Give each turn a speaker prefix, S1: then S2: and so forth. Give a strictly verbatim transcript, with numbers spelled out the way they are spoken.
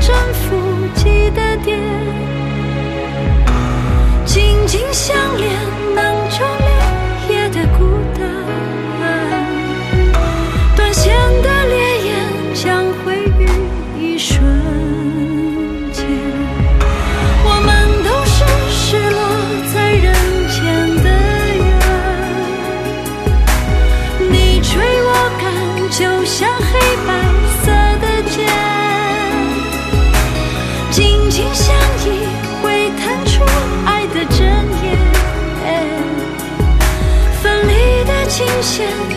S1: 征服记得点，紧紧相连能照亮夜的孤单，断线的烈焰将毁于一瞬间，我们都是失落在人间的缘，你追我赶就像黑白色的剑，紧紧相依会弹出爱的针眼，分离的琴弦